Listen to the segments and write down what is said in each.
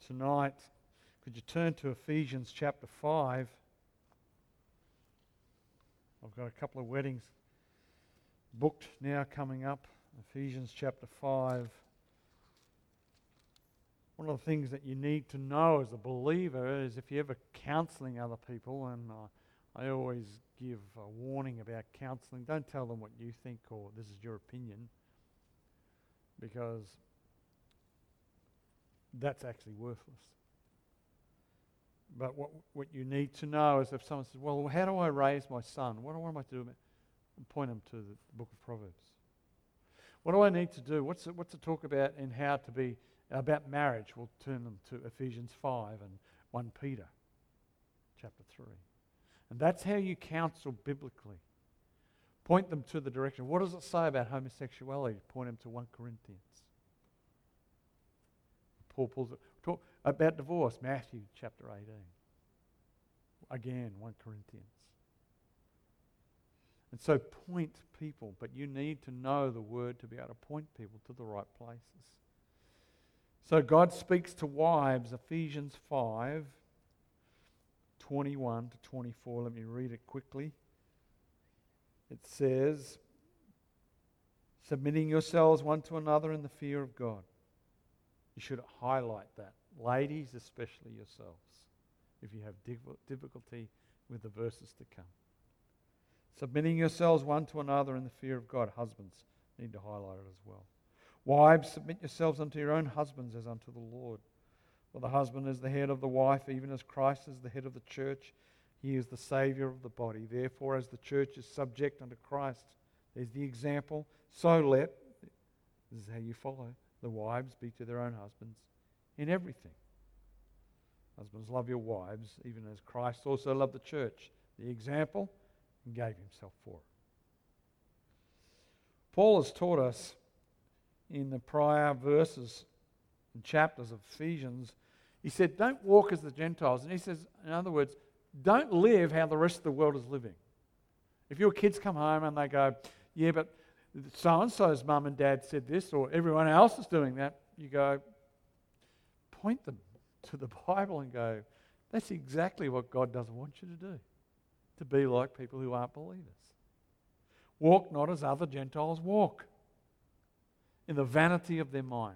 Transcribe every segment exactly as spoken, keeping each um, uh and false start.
tonight, could you turn to Ephesians chapter five? I've got a couple of weddings booked now coming up. Ephesians chapter five. One of the things that you need to know as a believer is if you're ever counselling other people, and uh, I always give a warning about counselling, don't tell them what you think or this is your opinion, because that's actually worthless. But what what you need to know is if someone says, well, how do I raise my son? What, what am I to do? Point them to the book of Proverbs. What do I need to do? What's it, what's it talk about in how to be, about marriage? We'll turn them to Ephesians five and First Peter chapter three. And that's how you counsel biblically. Point them to the direction. What does it say about homosexuality? Point them to First Corinthians. Paul pulls it. Talk about divorce, Matthew chapter eighteen. Again, First Corinthians. And so point people, but you need to know the word to be able to point people to the right places. So God speaks to wives, Ephesians five, twenty-one to twenty-four. Let me read it quickly. It says, submitting yourselves one to another in the fear of God. You should highlight that. Ladies, especially yourselves, if you have difficulty with the verses to come. Submitting yourselves one to another in the fear of God. Husbands need to highlight it as well. Wives, submit yourselves unto your own husbands as unto the Lord. For the husband is the head of the wife, even as Christ is the head of the church. He is the Saviour of the body. Therefore, as the church is subject unto Christ, there's the example. So let, this is how you follow, the wives be to their own husbands in everything. Husbands, love your wives, even as Christ also loved the church. The example, and gave himself for it. Paul has taught us in the prior verses and chapters of Ephesians, he said, don't walk as the Gentiles. And he says, in other words, don't live how the rest of the world is living. If your kids come home and they go, yeah, but so-and-so's mum and dad said this, or everyone else is doing that, you go, point them to the Bible and go, that's exactly what God doesn't want you to do. To be like people who aren't believers. Walk not as other Gentiles walk, in the vanity of their mind,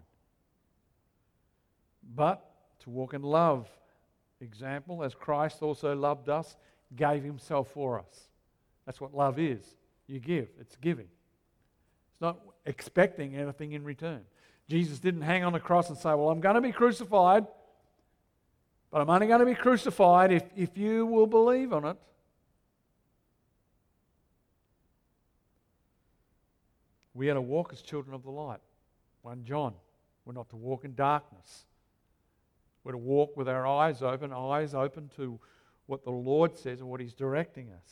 but to walk in love. Example, as Christ also loved us, gave himself for us. That's what love is. You give. It's giving. It's not expecting anything in return. Jesus didn't hang on the cross and say, well, I'm going to be crucified, but I'm only going to be crucified if, if you will believe on it. We are to walk as children of the light. First John. We're not to walk in darkness. We're to walk with our eyes open, eyes open to what the Lord says and what he's directing us.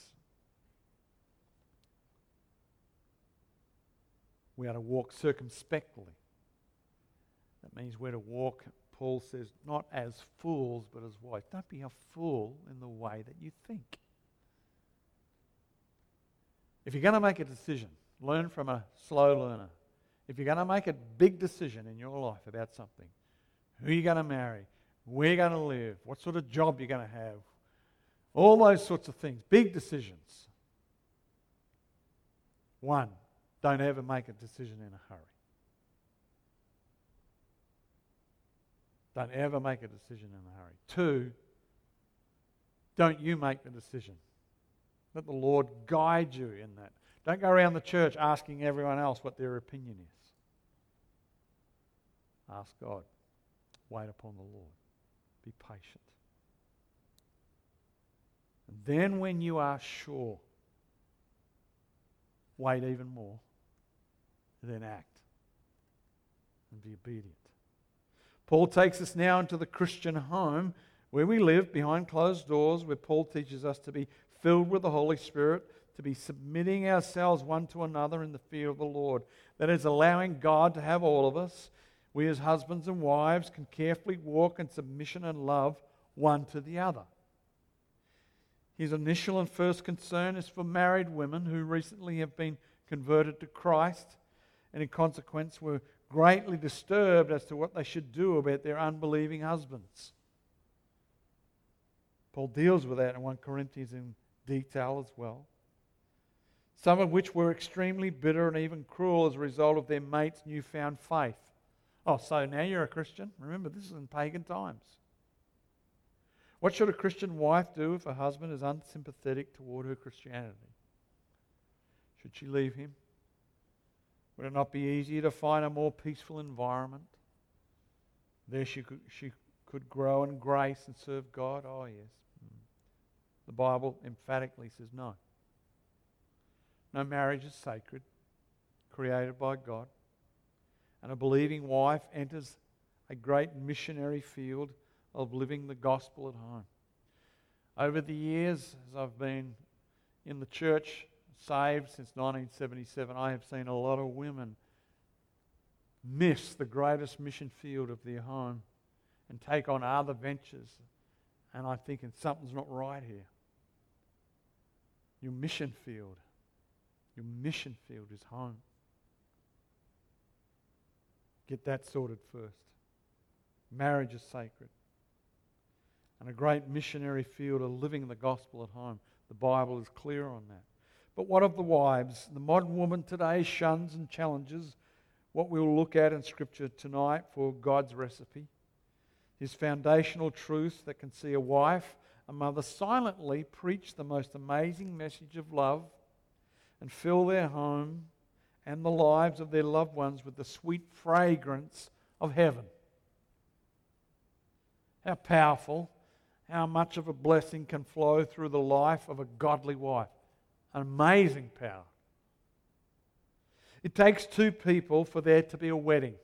We are to walk circumspectly. That means we're to walk, Paul says, not as fools, but as wise. Don't be a fool in the way that you think. If you're going to make a decision, learn from a slow learner. If you're going to make a big decision in your life about something, who you're going to marry, where you're going to live, what sort of job you're going to have, all those sorts of things, big decisions. One, don't ever make a decision in a hurry. Don't ever make a decision in a hurry. Two, don't you make the decision. Let the Lord guide you in that. Don't go around the church asking everyone else what their opinion is. Ask God. Wait upon the Lord. Be patient. And then when you are sure, wait even more, then act and be obedient. Paul takes us now into the Christian home where we live behind closed doors, where Paul teaches us to be filled with the Holy Spirit, to be submitting ourselves one to another in the fear of the Lord. That is, allowing God to have all of us. We as husbands and wives can carefully walk in submission and love one to the other. His initial and first concern is for married women who recently have been converted to Christ and in consequence were greatly disturbed as to what they should do about their unbelieving husbands. Paul deals with that in First Corinthians in detail as well. Some of which were extremely bitter and even cruel as a result of their mate's newfound faith. Oh, so now you're a Christian? Remember, this is in pagan times. What should a Christian wife do if her husband is unsympathetic toward her Christianity? Should she leave him? Would it not be easier to find a more peaceful environment? There she could, she could grow in grace and serve God? Oh, yes. The Bible emphatically says no. No, marriage is sacred, created by God. And a believing wife enters a great missionary field of living the gospel at home. Over the years, as I've been in the church, saved since nineteen seventy-seven, I have seen a lot of women miss the greatest mission field of their home and take on other ventures. And I'm thinking, something's not right here. Your mission field, your mission field is home. Get that sorted first. Marriage is sacred. And a great missionary field of living the gospel at home. The Bible is clear on that. But what of the wives? The modern woman today shuns and challenges what we'll look at in Scripture tonight for God's recipe. His foundational truths that can see a wife, a mother silently preach the most amazing message of love and fill their home and the lives of their loved ones with the sweet fragrance of heaven. How powerful, how much of a blessing can flow through the life of a godly wife. An amazing power. It takes two people for there to be a wedding.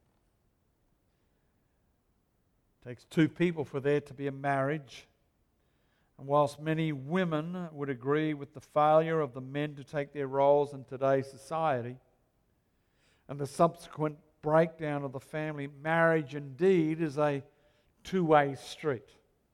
It takes two people for there to be a marriage. And whilst many women would agree with the failure of the men to take their roles in today's society and the subsequent breakdown of the family, marriage indeed is a two-way street.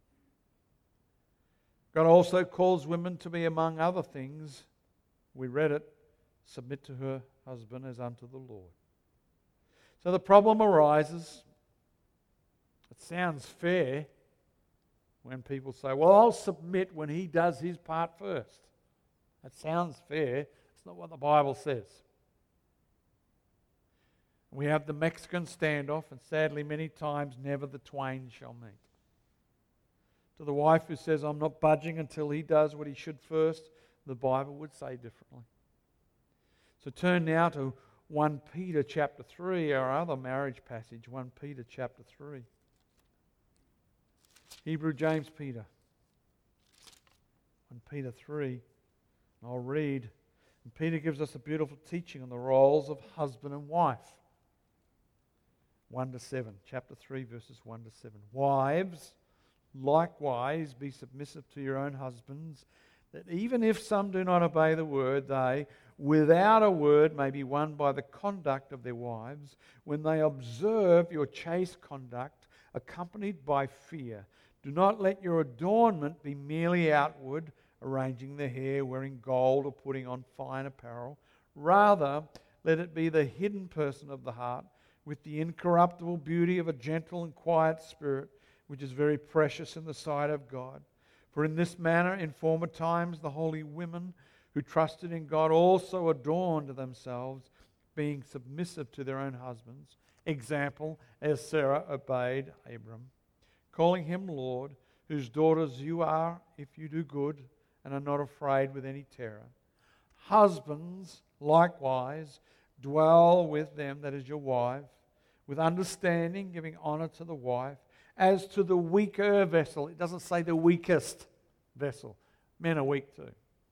God also calls women to be, among other things, we read it, submit to her husband as unto the Lord. So the problem arises, it sounds fair, when people say, well, I'll submit when he does his part first. That sounds fair. It's not what the Bible says. We have the Mexican standoff, and sadly many times never the twain shall meet. To the wife who says, I'm not budging until he does what he should first, the Bible would say differently. So turn now to First Peter chapter three, our other marriage passage, First Peter chapter three. Hebrew, James, Peter. First Peter three. And I'll read. And Peter gives us a beautiful teaching on the roles of husband and wife. one to seven. Chapter three, verses one to seven. Wives, likewise, be submissive to your own husbands, that even if some do not obey the word, they, without a word, may be won by the conduct of their wives, when they observe your chaste conduct, accompanied by fear. Do not let your adornment be merely outward, arranging the hair, wearing gold, or putting on fine apparel. Rather, let it be the hidden person of the heart, with the incorruptible beauty of a gentle and quiet spirit, which is very precious in the sight of God. For in this manner, in former times, the holy women who trusted in God also adorned themselves, being submissive to their own husbands. Example, as Sarah obeyed Abram, calling him Lord, whose daughters you are if you do good and are not afraid with any terror. Husbands, likewise, dwell with them, that is your wife, with understanding, giving honor to the wife, as to the weaker vessel. It doesn't say the weakest vessel. Men are weak too.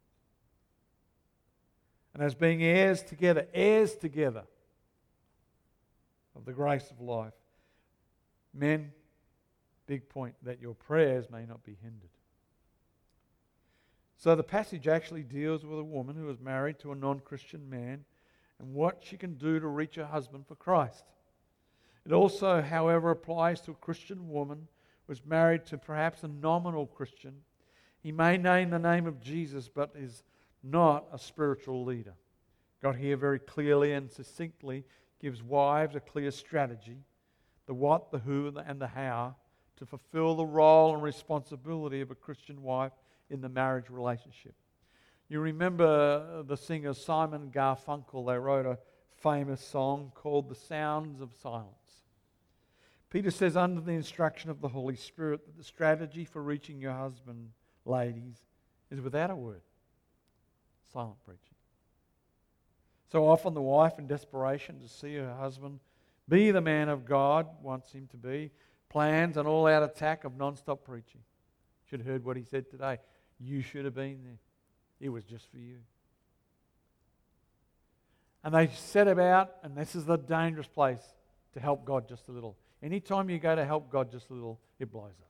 And as being heirs together, heirs together of the grace of life. Men, big point, that your prayers may not be hindered. So the passage actually deals with a woman who is married to a non-Christian man and what she can do to reach her husband for Christ. It also, however, applies to a Christian woman who is married to perhaps a nominal Christian. He may name the name of Jesus, but is not a spiritual leader. God here very clearly and succinctly gives wives a clear strategy, the what, the who, and the, and the how, to fulfill the role and responsibility of a Christian wife in the marriage relationship. You remember the singer Simon and Garfunkel. They wrote a famous song called The Sounds of Silence. Peter says, under the instruction of the Holy Spirit, that the strategy for reaching your husband, ladies, is without a word. Silent preaching. So often the wife, in desperation to see her husband be the man of God wants him to be, plans an all-out attack of non-stop preaching. Should have heard what he said today. You should have been there. It was just for you. And they set about, and this is the dangerous place, to help God just a little. Anytime you go to help God just a little, it blows up.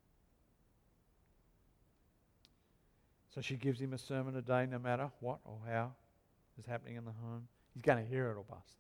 So she gives him a sermon a day, no matter what or how is happening in the home. He's going to hear it or bust.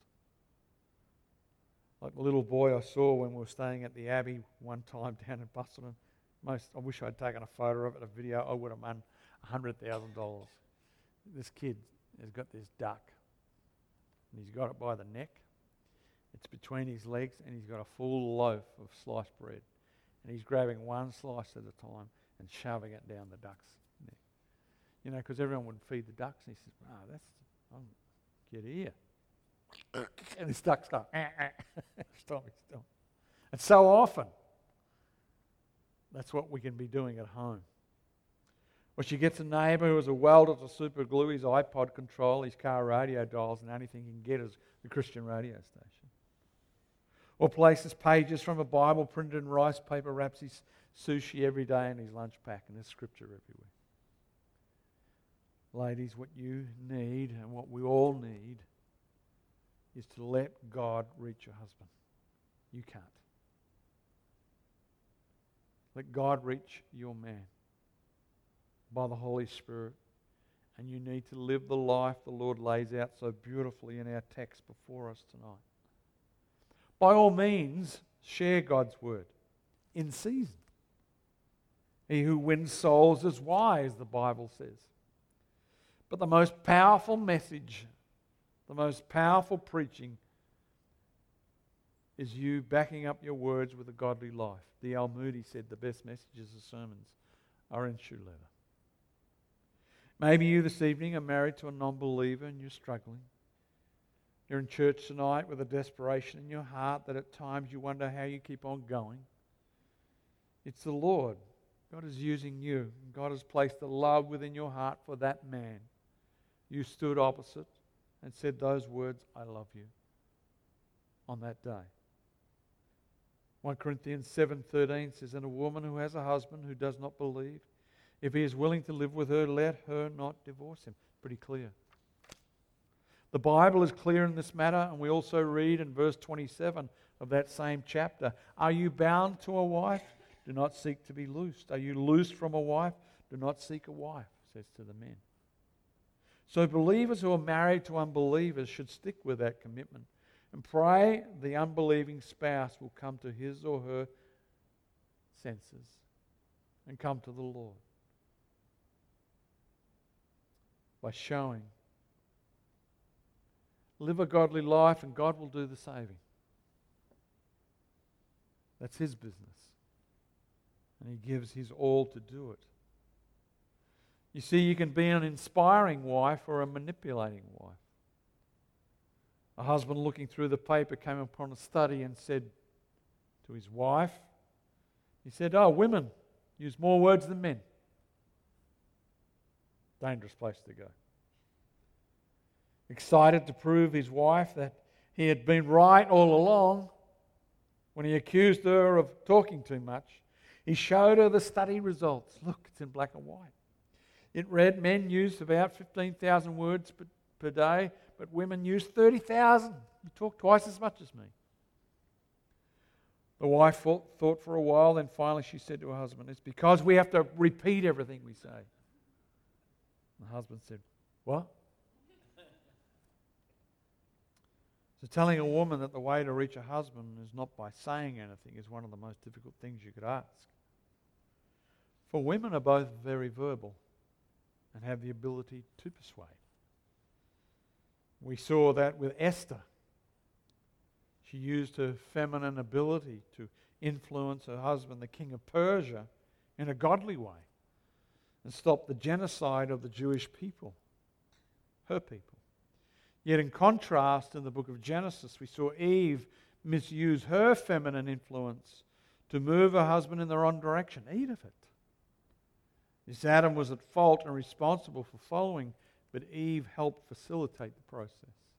Like the little boy I saw when we were staying at the Abbey one time down in Busselton. Most, I wish I'd taken a photo of it, a video. I would have won one hundred thousand dollars. This kid has got this duck, and he's got it by the neck. It's between his legs, and he's got a full loaf of sliced bread. And he's grabbing one slice at a time and shoving it down the duck's neck. You know, because everyone would feed the ducks. And he says, oh, that's, oh, get here. And this duck's going, eh, eh. Stop me, stop. And so often, that's what we can be doing at home. Or she gets a neighbour who is a welder to super glue his iPod control, his car radio dials, and the only thing he can get is the Christian radio station. Or places pages from a Bible printed in rice paper, wraps his sushi every day in his lunch pack, and there's scripture everywhere. Ladies, what you need and what we all need is to let God reach your husband. You can't. Let God reach your man by the Holy Spirit. And you need to live the life the Lord lays out so beautifully in our text before us tonight. By all means, share God's word in season. He who wins souls is wise, the Bible says. But the most powerful message, the most powerful preaching, is you backing up your words with a godly life. D L Moody said the best messages of sermons are in shoe leather. Maybe you this evening are married to a non-believer and you're struggling. You're in church tonight with a desperation in your heart that at times you wonder how you keep on going. It's the Lord. God is using you. God has placed a love within your heart for that man. You stood opposite and said those words, I love you, on that day. First Corinthians seven thirteen says, and a woman who has a husband who does not believe, if he is willing to live with her, let her not divorce him. Pretty clear. The Bible is clear in this matter, and we also read in verse twenty-seven of that same chapter, are you bound to a wife? Do not seek to be loosed. Are you loosed from a wife? Do not seek a wife, says to the men. So believers who are married to unbelievers should stick with that commitment and pray the unbelieving spouse will come to his or her senses and come to the Lord by showing. Live a godly life and God will do the saving. That's His business. And He gives His all to do it. You see, you can be an inspiring wife or a manipulating wife. A husband looking through the paper came upon a study and said to his wife, he said, oh, women use more words than men. Dangerous place to go. Excited to prove his wife that he had been right all along, when he accused her of talking too much, he showed her the study results. Look, it's in black and white. It read, men use about fifteen thousand words per, per day, but women use thirty thousand. You talk twice as much as me. The wife thought, thought for a while, then finally she said to her husband, it's because we have to repeat everything we say. The husband said, what? So telling a woman that the way to reach a husband is not by saying anything is one of the most difficult things you could ask. For women are both very verbal and have the ability to persuade. We saw that with Esther. She used her feminine ability to influence her husband, the king of Persia, in a godly way and stop the genocide of the Jewish people, her people. Yet in contrast, in the book of Genesis, we saw Eve misuse her feminine influence to move her husband in the wrong direction. Eat of it. Yes, Adam was at fault and responsible for following, but Eve helped facilitate the process.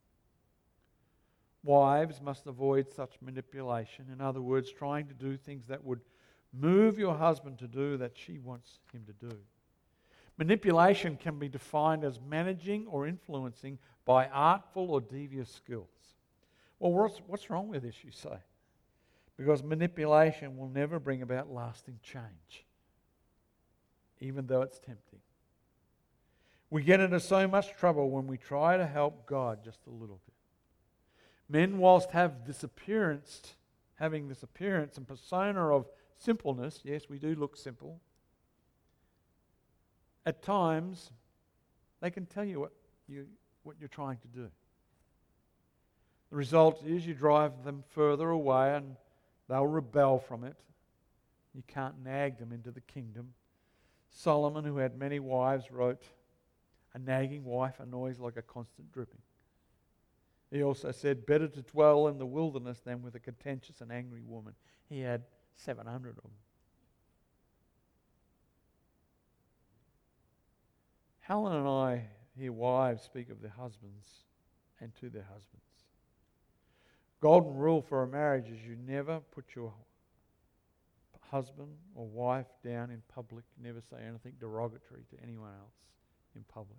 Wives must avoid such manipulation. In other words, trying to do things that would move your husband to do that she wants him to do. Manipulation can be defined as managing or influencing by artful or devious skills. Well, what's, what's wrong with this, you say? Because manipulation will never bring about lasting change, even though it's tempting. We get into so much trouble when we try to help God just a little bit. Men, whilst have this appearance, having this appearance and persona of simpleness, yes, we do look simple, at times they can tell you what, you, what you're trying to do. The result is you drive them further away and they'll rebel from it. You can't nag them into the kingdom. Solomon, who had many wives, wrote, "A nagging wife annoys like a constant dripping." He also said, "Better to dwell in the wilderness than with a contentious and angry woman." He had seven hundred of them. Helen and I hear wives speak of their husbands and to their husbands. Golden rule for a marriage is you never put your husband or wife down in public. Never say anything derogatory to anyone else in public.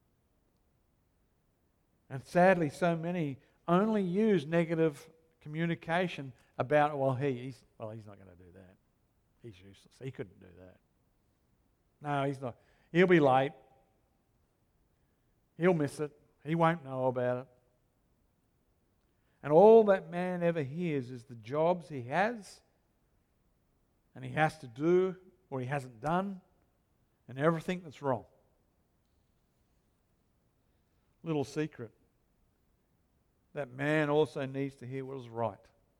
And sadly, so many only use negative communication about, well, he, he's, well, he's not going to do that. He's useless. He couldn't do that. No, he's not. He'll be late. He'll miss it. He won't know about it. And all that man ever hears is the jobs he has and he has to do or he hasn't done and everything that's wrong. Little secret. That man also needs to hear what is right.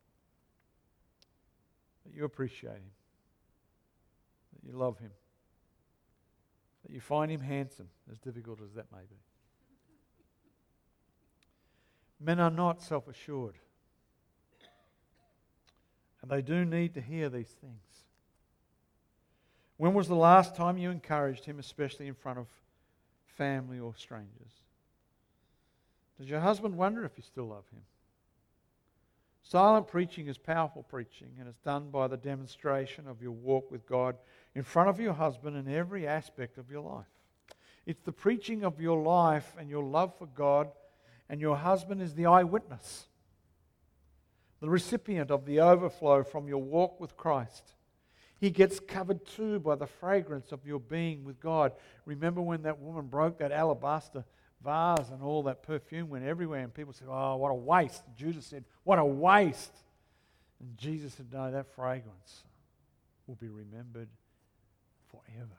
That you appreciate him. That you love him. That you find him handsome, as difficult as that may be. Men are not self-assured. And they do need to hear these things. When was the last time you encouraged him, especially in front of family or strangers? Does your husband wonder if you still love him? Silent preaching is powerful preaching, and it's done by the demonstration of your walk with God in front of your husband in every aspect of your life. It's the preaching of your life and your love for God, and your husband is the eyewitness, the recipient of the overflow from your walk with Christ. He gets covered too by the fragrance of your being with God. Remember when that woman broke that alabaster vase and all that perfume went everywhere and people said, "Oh, what a waste." Judas said, "What a waste." And Jesus said, "No, that fragrance will be remembered forever."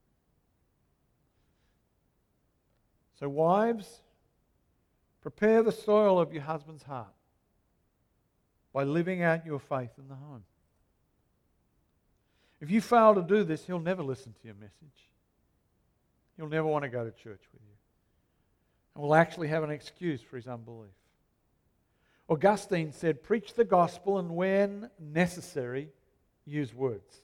So wives, prepare the soil of your husband's heart by living out your faith in the home. If you fail to do this, he'll never listen to your message. He'll never want to go to church with you. And will actually have an excuse for his unbelief. Augustine said, "Preach the gospel and when necessary, use words."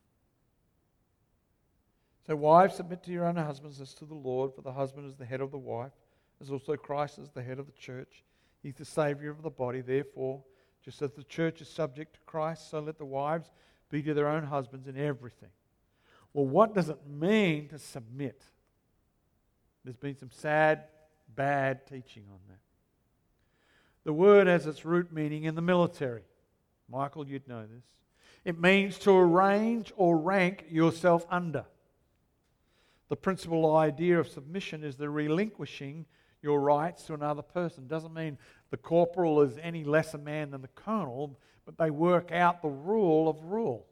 So wives, submit to your own husbands as to the Lord, for the husband is the head of the wife, as also Christ is the head of the church. He's the Saviour of the body. Therefore, just as the church is subject to Christ, so let the wives be to their own husbands in everything. Well, what does it mean to submit? There's been some sad, bad teaching on that. The word has its root meaning in the military. Michael, you'd know this. It means to arrange or rank yourself under. The principal idea of submission is the relinquishing your rights to another person. Doesn't mean the corporal is any less a man than the colonel, but they work out the rule of rule.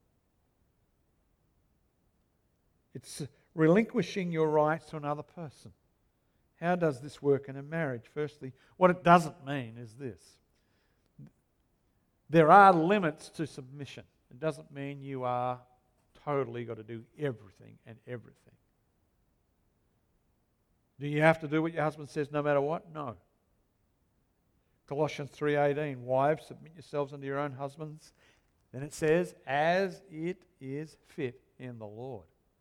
It's relinquishing your rights to another person. How does this work in a marriage? Firstly, what it doesn't mean is this. There are limits to submission. It doesn't mean you are totally got to do everything and everything. Do you have to do what your husband says no matter what? No. Colossians three eighteen, wives, submit yourselves unto your own husbands. Then it says, as it is fit in the Lord.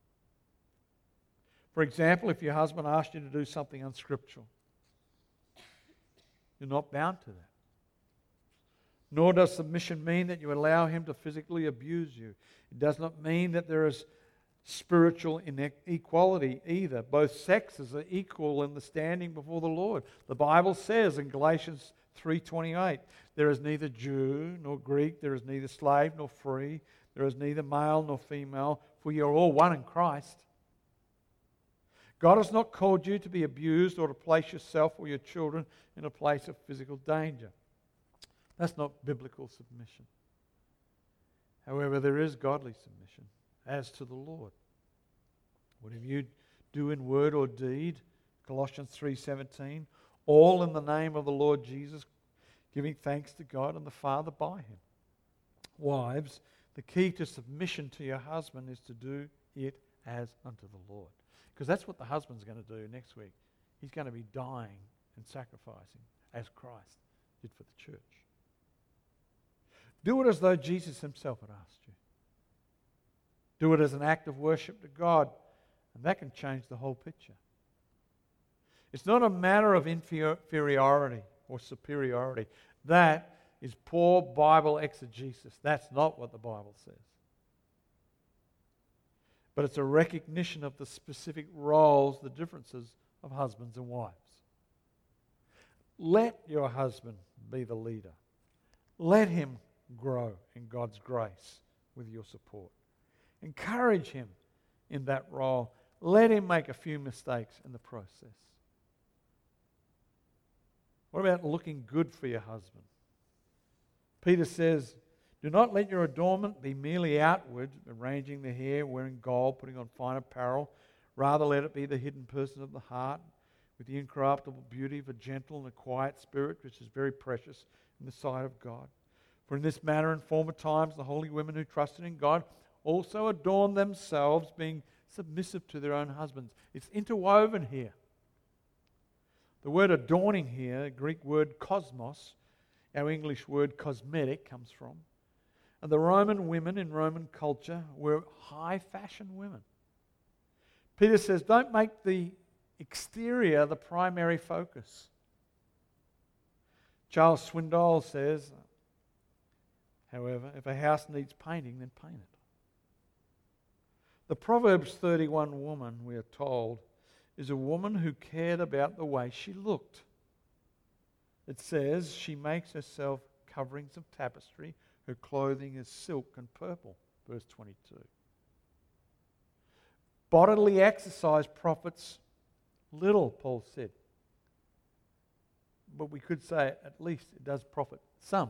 For example, if your husband asked you to do something unscriptural, you're not bound to that. Nor does submission mean that you allow him to physically abuse you. It does not mean that there is spiritual inequality either. Both sexes are equal in the standing before the Lord. The Bible says in Galatians three twenty-eight, there is neither Jew nor Greek, there is neither slave nor free, there is neither male nor female, for you are all one in Christ. God has not called you to be abused or to place yourself or your children in a place of physical danger. That's not biblical submission. However, there is godly submission as to the Lord. Whatever you do in word or deed, Colossians three seventeen, all in the name of the Lord Jesus, giving thanks to God and the Father by him. Wives, the key to submission to your husband is to do it as unto the Lord. Because that's what the husband's going to do next week. He's going to be dying and sacrificing as Christ did for the church. Do it as though Jesus himself had asked you. Do it as an act of worship to God, and that can change the whole picture. It's not a matter of inferiority or superiority. That is poor Bible exegesis. That's not what the Bible says. But it's a recognition of the specific roles, the differences of husbands and wives. Let your husband be the leader. Let him grow in God's grace with your support. Encourage him in that role. Let him make a few mistakes in the process. What about looking good for your husband? Peter says, do not let your adornment be merely outward, arranging the hair, wearing gold, putting on fine apparel. Rather, let it be the hidden person of the heart, with the incorruptible beauty of a gentle and a quiet spirit, which is very precious in the sight of God. For in this manner, in former times, the holy women who trusted in God also adorned themselves, being submissive to their own husbands. It's interwoven here. The word adorning here, the Greek word cosmos, our English word cosmetic comes from. And the Roman women in Roman culture were high fashion women. Peter says, don't make the exterior the primary focus. Charles Swindoll says, however, if a house needs painting, then paint it. The Proverbs thirty-one woman, we are told, is a woman who cared about the way she looked. It says she makes herself coverings of tapestry. Her clothing is silk and purple, verse twenty-two. Bodily exercise profits little, Paul said. But we could say at least it does profit some.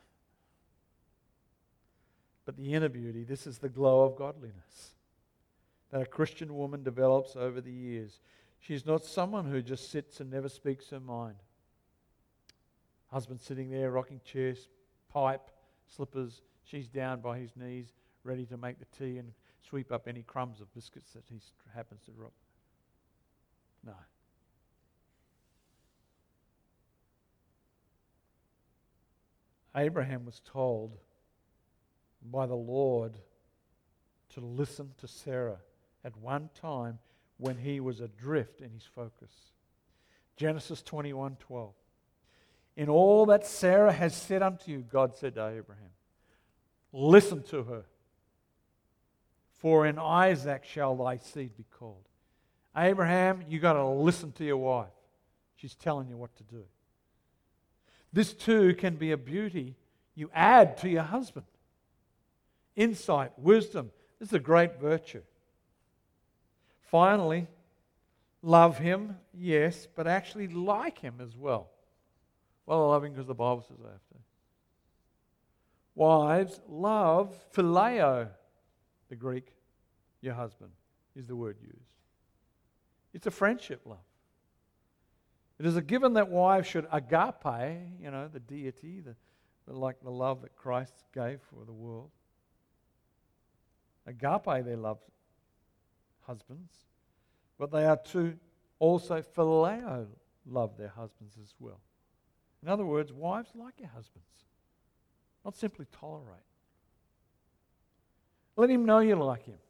But the inner beauty, this is the glow of godliness that a Christian woman develops over the years. She's not someone who just sits and never speaks her mind. Husband sitting there, rocking chairs, pipe, slippers. She's down by his knees, ready to make the tea and sweep up any crumbs of biscuits that he happens to drop. No. Abraham was told by the Lord to listen to Sarah at one time when he was adrift in his focus. Genesis twenty-one twelve. In all that Sarah has said unto you, God said to Abraham, listen to her, for in Isaac shall thy seed be called. Abraham, you got to listen to your wife. She's telling you what to do. This too can be a beauty you add to your husband. Insight, wisdom. This is a great virtue. Finally, love him, yes, but actually like him as well. Well, I love him because the Bible says I have to. Wives, love, phileo, the Greek, your husband, is the word used. It's a friendship love. It is a given that wives should agape, you know, the deity, the, but like the love that Christ gave for the world. Agape, they love husbands, but they are to also phileo love their husbands as well. In other words, wives, like your husbands, not simply tolerate. Let him know you like him.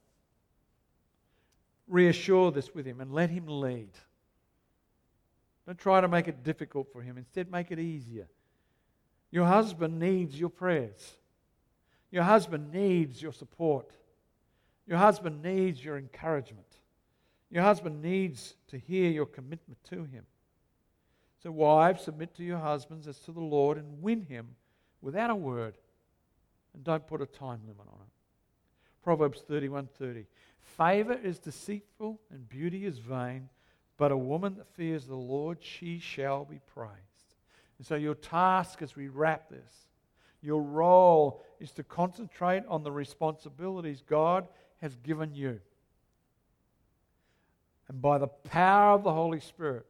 Reassure this with him and let him lead. Don't try to make it difficult for him. Instead, make it easier. Your husband needs your prayers. Your husband needs your support. Your husband needs your encouragement. Your husband needs to hear your commitment to him. So wives, submit to your husbands as to the Lord and win him without a word. And don't put a time limit on it. Proverbs thirty-one thirty. Favor is deceitful and beauty is vain, but a woman that fears the Lord, she shall be praised. And so your task as we wrap this, your role is to concentrate on the responsibilities God has given you. And by the power of the Holy Spirit,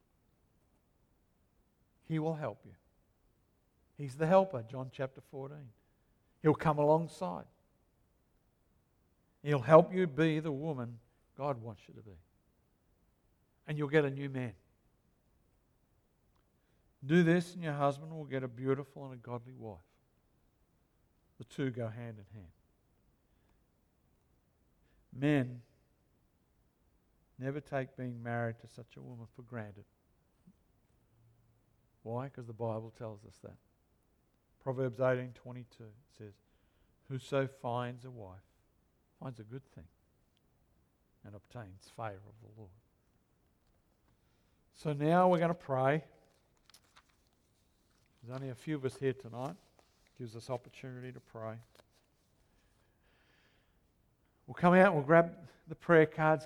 He will help you. He's the helper, John chapter fourteen. He'll come alongside. He'll help you be the woman God wants you to be. And you'll get a new man. Do this and your husband will get a beautiful and a godly wife. The two go hand in hand. Men, never take being married to such a woman for granted. Why? Because the Bible tells us that. Proverbs eighteen twenty-two says, "Whoso finds a wife finds a good thing and obtains favour of the Lord." So now we're going to pray. There's only a few of us here tonight. Gives us opportunity to pray. We'll come out and we'll grab the prayer cards.